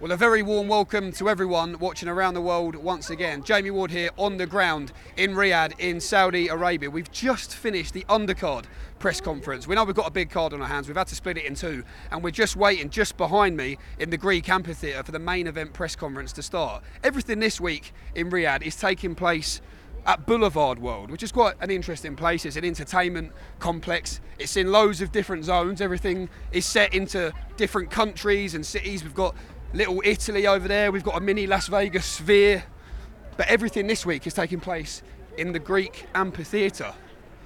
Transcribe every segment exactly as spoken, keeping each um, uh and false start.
Well, a very warm welcome to everyone watching around the world once again. Jamie Ward here on the ground in Riyadh in Saudi Arabia. We've just finished the undercard press conference. We know we've got a big card on our hands. We've had to split it in two, and we're just waiting just behind me in the Greek amphitheatre for the main event press conference to start. Everything this week in Riyadh is taking place at Boulevard World, which is quite an interesting place. It's an entertainment complex. It's in loads of different zones. Everything is set into different countries and cities. We've got Little Italy over there, we've got a mini Las Vegas sphere, but everything this week is taking place in the Greek amphitheatre.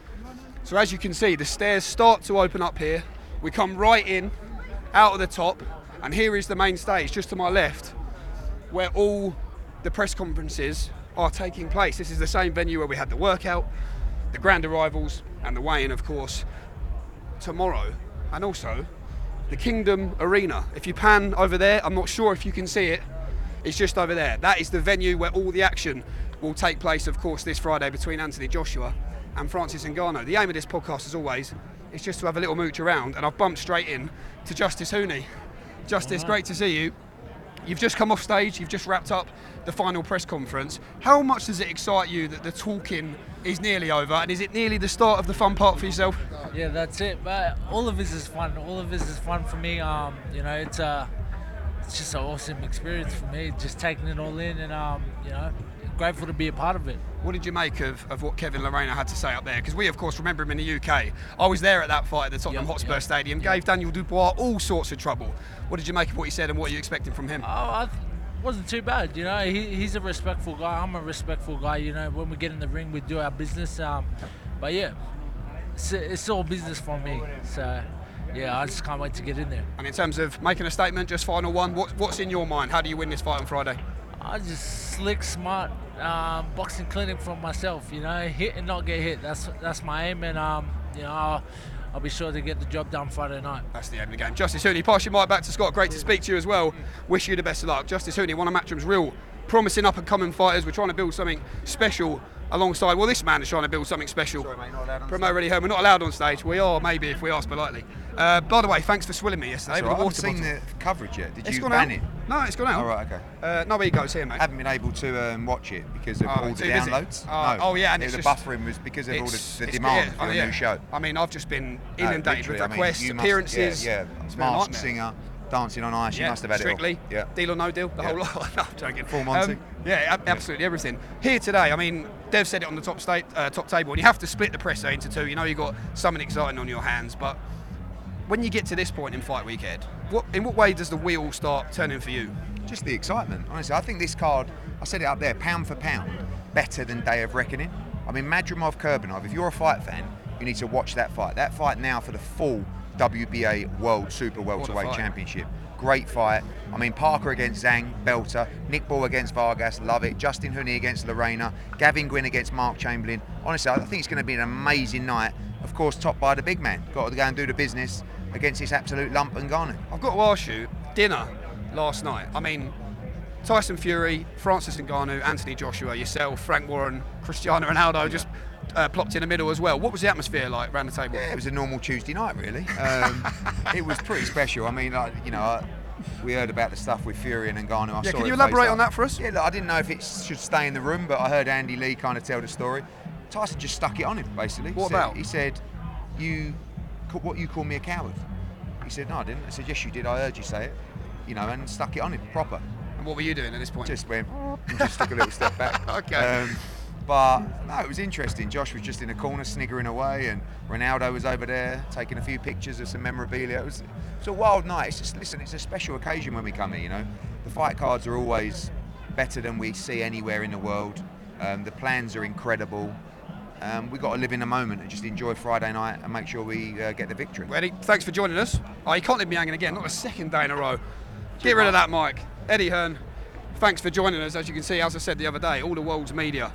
So as you can see, the stairs start to open up here. We come right in, out of the top, and here is the main stage just to my left, where all the press conferences are taking place. This is the same venue where we had the workout, the grand arrivals, and the weigh-in, of course, tomorrow. And also the Kingdom Arena. If you pan over there, I'm not sure if you can see it, it's just over there. That is the venue where all the action will take place, of course, this Friday between Anthony Joshua and Francis Ngannou. The aim of this podcast, as always, is just to have a little mooch around, and I've bumped straight in to Justice Huni. Justice, great to see you. You've just come off stage, you've just wrapped up the final press conference. How much does it excite you that the talking is nearly over, and is it nearly the start of the fun part for yourself? Yeah, that's it. But all of this is fun. All of this is fun for me. Um, you know, it's a, it's just an awesome experience for me. Just taking it all in, and um, you know, grateful to be a part of it. What did you make of, of what Kevin Lerena had to say up there? Because we, of course, remember him in the U K. I was there at that fight at the Tottenham Yep, Hotspur yep, Stadium. yep. Gave Daniel Dubois all sorts of trouble. What did you make of what he said, and what are you expecting from him? Oh, I th- wasn't too bad. You know, he, he's a respectful guy. I'm a respectful guy. You know, when we get in the ring, we do our business. Um, but yeah, it's, it's all business for me. So yeah, I just can't wait to get in there. And in terms of making a statement, just final one, what, what's in your mind? How do you win this fight on Friday? I just slick, smart um, boxing clinic for myself. You know, hit and not get hit. That's that's my aim, and um, you know, I'll, I'll be sure to get the job done Friday night. That's the aim of the game. Justice Huni, pass your mic back to Scott. Great to speak to you as well. Wish you the best of luck. Justice Huni, one of Matchroom's real promising up-and-coming fighters. We're trying to build something special alongside. Well, this man is trying to build something special. Sorry, mate, not allowed on Promo Ready Home. We're not allowed on stage. We are, maybe, if we ask politely. Uh, by the way, thanks for swilling me yesterday. That's with all right. the I water haven't seen bottle. the coverage yet. Did It's you gone ban out. it? No, it's gone out. All right, okay. Uh, no, where you goes here, mate. I haven't been able to um, watch it because of Oh, all the too busy. downloads. Oh, no. oh, yeah, and it, it's the just- buffering was because of all It's- the, the it's- demand yeah, for oh, a yeah. new show. I mean, I've just been No, inundated with literally, I mean, requests, you must- appearances. Yeah, It's yeah. been a Masked nightmare. Singer, Dancing on Ice. You Yeah, must have had Strictly, it all. Yeah. Deal or No Deal, the Yeah. whole lot. No, I'm joking. Full Monty. Um, yeah, ab- absolutely everything. Here today, I mean, Dev said it on the top state, uh, top table, and you have to split the press into two. You know, you've got something exciting on your hands, but when you get to this point in fight weekend, what in what way does the wheel start turning for you? Just the excitement, honestly. I think this card, I said it up there, pound for pound, better than Day of Reckoning. I mean, Madrimov Kurbanov, if you're a fight fan, you need to watch that fight. That fight now for the full W B A World Super Welterweight fight. Championship. Great fight. I mean, Parker against Zhang, belter. Nick Ball against Vargas, love it. Justin Huni against Lerena. Gavin Gwynn against Mark Chamberlain. Honestly, I think it's going to be an amazing night. Of course, topped by the big man. Got to go and do the business against this absolute lump Ngannou. I've got to ask you, dinner last night. I mean, Tyson Fury, Francis Ngannou, Anthony Joshua, yourself, Frank Warren, Cristiano Ronaldo just uh, plopped in the middle as well. What was the atmosphere like around the table? Yeah, it was a normal Tuesday night, really. Um, it was pretty special. I mean, like, you know, I, we heard about the stuff with Fury and Ngannou. I Yeah, saw can it you face elaborate up. on that for us? Yeah, look, I didn't know if it should stay in the room, but I heard Andy Lee kind of tell the story. Tyson just stuck it on him, basically. What Said- about? He said, "You, ca- what you call me a coward?" He said, "No, I didn't." I said, "Yes, you did. I heard you say it." You know, and stuck it on him proper. And what were you doing at this point? Just went and just took a little step back. Okay. Um, but no, it was interesting. Josh was just in a corner sniggering away, and Ronaldo was over there taking a few pictures of some memorabilia. It was, it was a wild night. It's just, listen, it's a special occasion when we come here. You know, the fight cards are always better than we see anywhere in the world. Um, the plans are incredible. Um, we've got to live in the moment and just enjoy Friday night and make sure we uh, get the victory. Eddie, thanks for joining us. Oh, you can't leave me hanging again, not a second day in a row. Get rid of that mic. Eddie Hearn, thanks for joining us. As you can see, as I said the other day, all the world's media.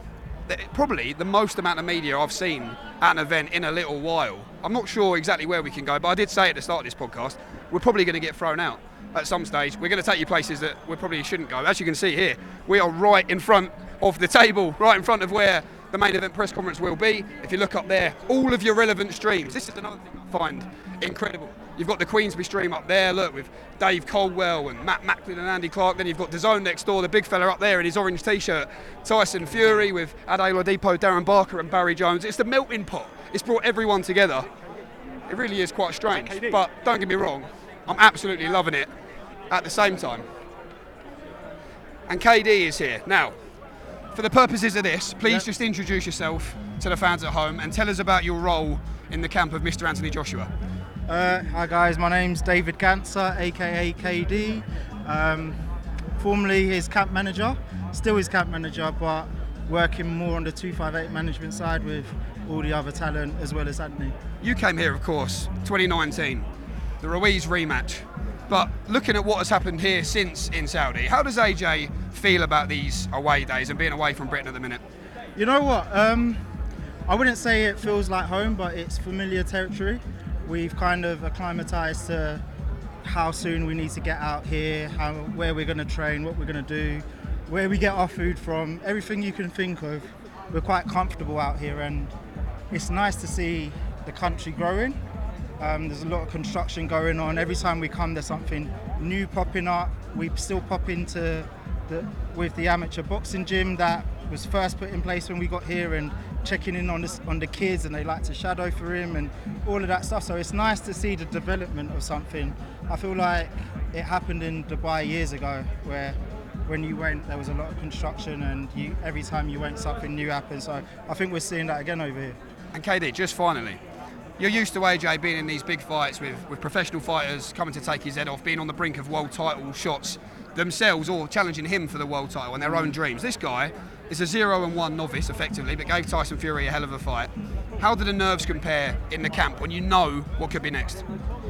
Probably the most amount of media I've seen at an event in a little while. I'm not sure exactly where we can go, but I did say at the start of this podcast, we're probably going to get thrown out at some stage. We're going to take you places that we probably shouldn't go. As you can see here, we are right in front of the table, right in front of where the main event press conference will be. If you look up there, all of your relevant streams. This is another thing I find incredible. You've got the Queensbury stream up there, look, with Dave Caldwell and Matt Macklin and Andy Clark. Then you've got DAZN next door, the big fella up there in his orange T-shirt, Tyson Fury with Ade Oladipo, Darren Barker and Barry Jones. It's the melting pot. It's brought everyone together. It really is quite strange, but don't get me wrong, I'm absolutely loving it at the same time. And K D is here. Now, for the purposes of this, please yep. just introduce yourself to the fans at home and tell us about your role in the camp of Mister Anthony Joshua. Uh, hi guys, my name's David Ganser, aka K D. Um, formerly his camp manager, still his camp manager, but working more on the two five eight management side with all the other talent as well as Anthony. You came here, of course, twenty nineteen, the Ruiz rematch. But looking at what has happened here since in Saudi, how does A J feel about these away days and being away from Britain at the minute? You know what? Um, I wouldn't say it feels like home, but it's familiar territory. We've kind of acclimatized to how soon we need to get out here, how, where we're going to train, what we're going to do, where we get our food from, everything you can think of. We're quite comfortable out here, and it's nice to see the country growing. Um, there's a lot of construction going on. Every time we come, there's something new popping up. We still pop into the, with the amateur boxing gym that was first put in place when we got here, and checking in on, this, on the kids, and they like to shadow for him and all of that stuff. So it's nice to see the development of something. I feel like it happened in Dubai years ago, where when you went, there was a lot of construction, and you, every time you went, something new happened. So I think we're seeing that again over here. And K D, just finally, you're used to A J being in these big fights with, with professional fighters coming to take his head off, being on the brink of world title shots themselves or challenging him for the world title and their own dreams. This guy is a zero and one novice, effectively, but gave Tyson Fury a hell of a fight. How do the nerves compare in the camp when you know what could be next?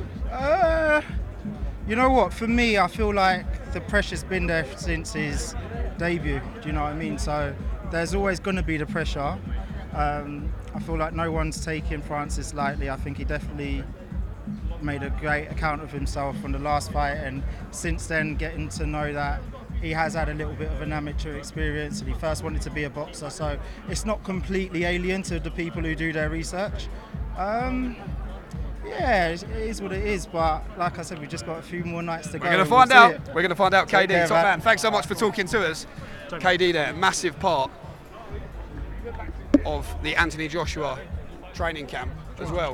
Uh, you know what, for me, I feel like the pressure's been there since his debut, do you know what I mean? So there's always going to be the pressure. Um, I feel like no one's taking Francis lightly. I think he definitely made a great account of himself from the last fight, and since then getting to know that he has had a little bit of an amateur experience, and he first wanted to be a boxer, so it's not completely alien to the people who do their research. Um, yeah, it is what it is, but like I said, we've just got a few more nights to go. We're going to find we'll out. We're going to find out. K D, care, top man. man. Thanks so much for talking to us. K D there, massive part of the Anthony Joshua training camp as well.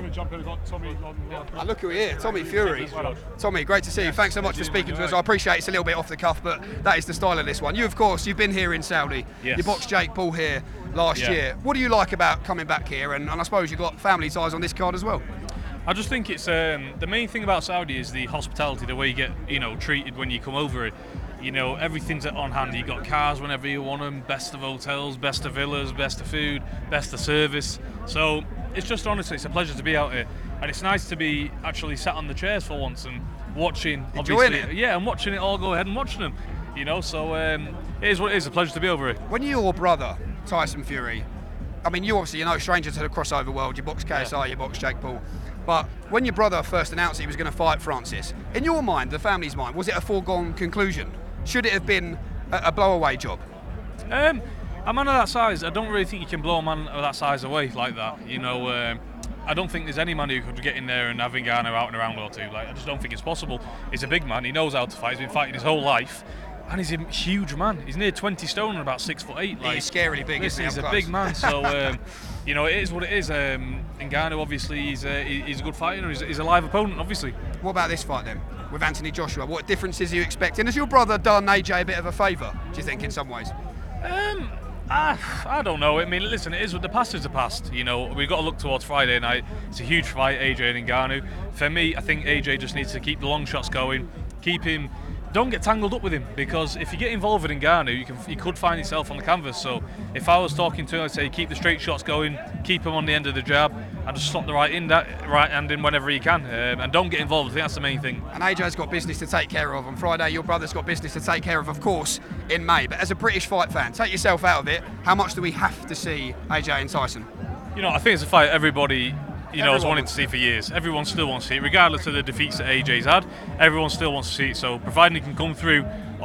I look who here, Tommy Fury. Tommy, great to see you. Thanks so much for speaking to us. I appreciate it's a little bit off the cuff, but that is the style of this one. You, of course, you've been here in Saudi. Yes. You boxed Jake Paul here last Yeah. year. What do you like about coming back here? And, and I suppose you've got family ties on this card as well. I just think it's um, the main thing about Saudi is the hospitality, the way you get you know treated when you come over it. You know, everything's on hand. You got cars whenever you want them, best of hotels, best of villas, best of food, best of service. So it's just honestly, it's a pleasure to be out here, and it's nice to be actually sat on the chairs for once and watching. Enjoying obviously, it. Yeah, and watching it all go ahead and watching them. You know, so um, it is what it is. A pleasure to be over here. When your brother, Tyson Fury, I mean, you obviously, you're no stranger to the crossover world. You box K S I, you box Jake Paul. But when your brother first announced he was going to fight Francis, in your mind, the family's mind, was it a foregone conclusion? Should it have been a, a blow-away job? Um, a man of that size, I don't really think you can blow a man of that size away like that. You know, um, I don't think there's any man who could get in there and have Ngannou out in a round or two. Like, I just don't think it's possible. He's a big man. He knows how to fight. He's been fighting his whole life, and he's a huge man. He's near twenty stone and about six foot eight. Like, he's scarily big, isn't he? He's a Up big close? man. So, um, you know, it is what it is. Um, Ngannou, obviously, he's a, he's a good fighter. He's, he's a live opponent, obviously. What about this fight then, with Anthony Joshua? What differences are you expecting? Has your brother done A J a bit of a favour, do you think, in some ways? Um, I, I don't know. I mean, listen, it is what the past is the past. You know, we've got to look towards Friday night. It's a huge fight, A J and Ngannou. For me, I think A J just needs to keep the long shots going, keep him. Don't get tangled up with him, because if you get involved with Ngannou, you can you could find yourself on the canvas. So if I was talking to him, I'd say keep the straight shots going, keep him on the end of the jab, and just slot the right in that right hand in whenever you can, um, and don't get involved. I think that's the main thing. And A J's got business to take care of on Friday. Your brother's got business to take care of, of course, in May. But as a British fight fan, take yourself out of it. How much do we have to see A J and Tyson? You know, I think it's a fight everybody. You know, has Everyone wanted to see for years. Everyone still wants to see it, regardless of the defeats that A J's had. Everyone still wants to see it. So, providing he can come through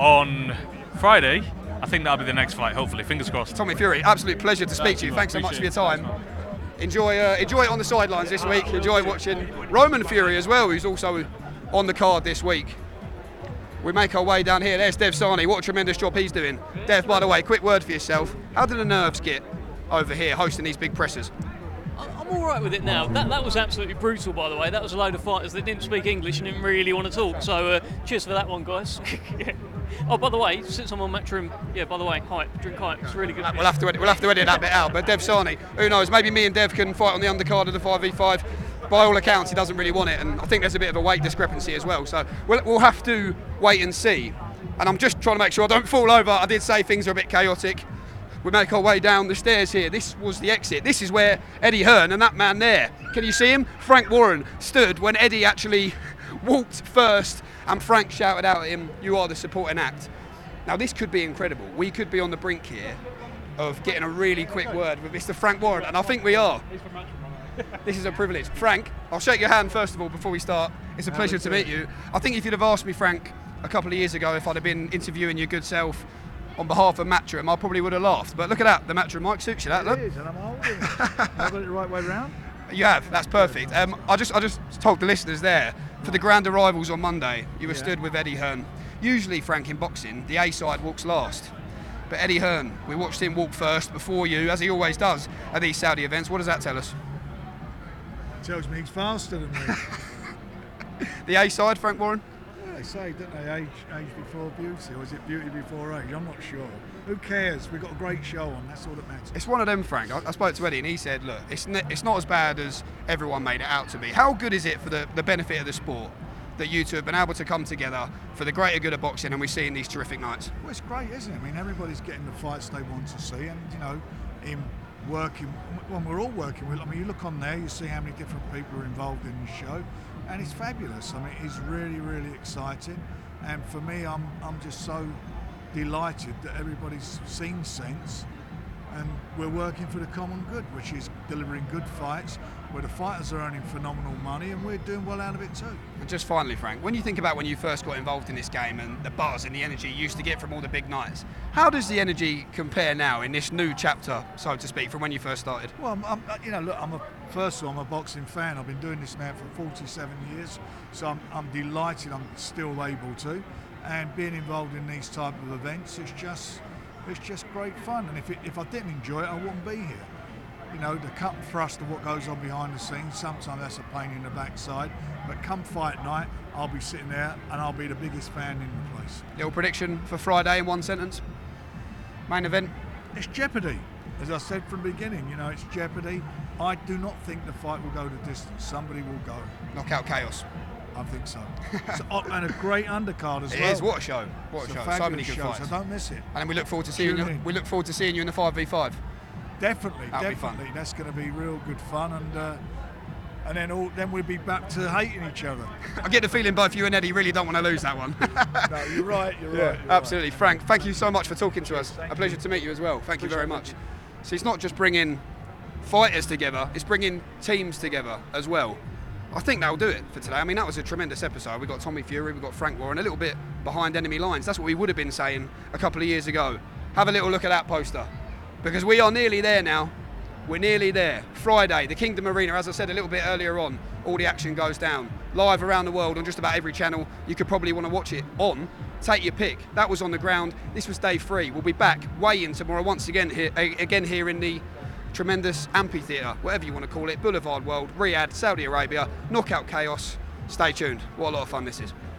on Friday, I think that'll be the next fight. Hopefully, fingers crossed. Tommy Fury, absolute pleasure to speak to you. Thanks so much for your time. enjoy uh, enjoy it on the sidelines this week. Enjoy watching Roman Fury as well, who's also on the card this week. We make our way down here. There's Dev Sani. What a tremendous job he's doing. Dev, by the way, quick word for yourself. How do the nerves get over here hosting these big presses? I'm all right with it now. That that was absolutely brutal, by the way. That was a load of fighters that didn't speak English and didn't really want to talk. So uh, cheers for that one, guys. Yeah. Oh, by the way, since I'm on Matchroom, yeah, by the way, hype, drink hype. It's really good. We'll have to edit, we'll have to edit that bit out. But Dev Sani, who knows? Maybe me and Dev can fight on the undercard of the five v five. By all accounts, he doesn't really want it, and I think there's a bit of a weight discrepancy as well. So we'll, we'll have to wait and see. And I'm just trying to make sure I don't fall over. I did say things are a bit chaotic. We make our way down the stairs here. This was the exit. This is where Eddie Hearn and that man there, can you see him? Frank Warren stood when Eddie actually walked first, and Frank shouted out at him, "You are the supporting act." Now this could be incredible. We could be on the brink here of getting a really quick word with Mister Frank Warren, and I think we are. This is a privilege. Frank, I'll shake your hand first of all before we start. It's a pleasure to meet you. I think if you'd have asked me, Frank, a couple of years ago, if I'd have been interviewing your good self on behalf of Matchroom, I probably would have laughed. But look at that, the Matchroom mic suits you. That look. It is, and I'm holding it. Have I got it the right way round? You have. That's perfect. Um, I just, I just told the listeners there for the grand arrivals on Monday. You were Yeah. stood with Eddie Hearn. Usually, Frank, in boxing, the A side walks last. But Eddie Hearn, we watched him walk first before you, as he always does at these Saudi events. What does that tell us? Tells me he's faster than me. The A side, Frank Warren. Yeah, they say, don't they, age, age before beauty, or is it beauty before age? I'm not sure. Who cares? We've got a great show on, that's all that matters. It's one of them, Frank. I, I spoke to Eddie and he said, look, it's, ne- it's not as bad as everyone made it out to be. How good is it for the, the benefit of the sport that you two have been able to come together for the greater good of boxing, and we're seeing these terrific nights? Well, it's great, isn't it? I mean, everybody's getting the fights they want to see, and, you know, in working, well, we're all working with, I mean, you look on there, you see how many different people are involved in the show, and it's fabulous. I mean, it's really, really exciting, and for me, I'm, I'm just so delighted that everybody's seen sense, and we're working for the common good, which is delivering good fights where the fighters are earning phenomenal money and we're doing well out of it too. And just finally, Frank, when you think about when you first got involved in this game and the buzz and the energy you used to get from all the big nights, how does the energy compare now in this new chapter, so to speak, from when you first started? Well, I'm, I'm, you know, look, I'm a first of all, I'm a boxing fan. I've been doing this now for forty-seven years, so I'm, I'm delighted I'm still able to, and being involved in these type of events is just, it's just great fun. And if it, if I didn't enjoy it, I wouldn't be here. You know, the cut and thrust of what goes on behind the scenes, sometimes that's a pain in the backside, but come fight night, I'll be sitting there and I'll be the biggest fan in the place. Little prediction for Friday in one sentence? Main event? It's jeopardy. As I said from the beginning, you know, it's jeopardy. I do not think the fight will go the distance. Somebody will go. Knockout chaos. I think so. So, and a great undercard as It well. is. What a show. What It's a show. fabulous So many good show, fights. so don't miss it. And we look forward to seeing Tune you. in. We look forward to seeing you in the five v five. Definitely, That'll be fun. definitely. That's going to be real good fun, and uh, and then all then we'll be back to hating each other. I get the feeling both you and Eddie really don't want to lose that one. No, you're right. You're right. You're Absolutely. Frank, thank you so much for talking to us. A pleasure to meet you as well. Thank you very much. So it's not just bringing fighters together, it's bringing teams together as well. I think that'll do it for today. I mean, that was a tremendous episode. We got Tommy Fury, we got Frank Warren, a little bit behind enemy lines. That's what we would have been saying a couple of years ago. Have a little look at that poster, because we are nearly there now. We're nearly there. Friday, the Kingdom Arena, as I said a little bit earlier on, all the action goes down. Live around the world on just about every channel you could probably want to watch it on. Take your pick. That was on the ground. This was day three. We'll be back weighing tomorrow once again here, again here in the tremendous amphitheatre, whatever you want to call it, Boulevard World, Riyadh, Saudi Arabia, Knockout Chaos. Stay tuned. What a lot of fun this is.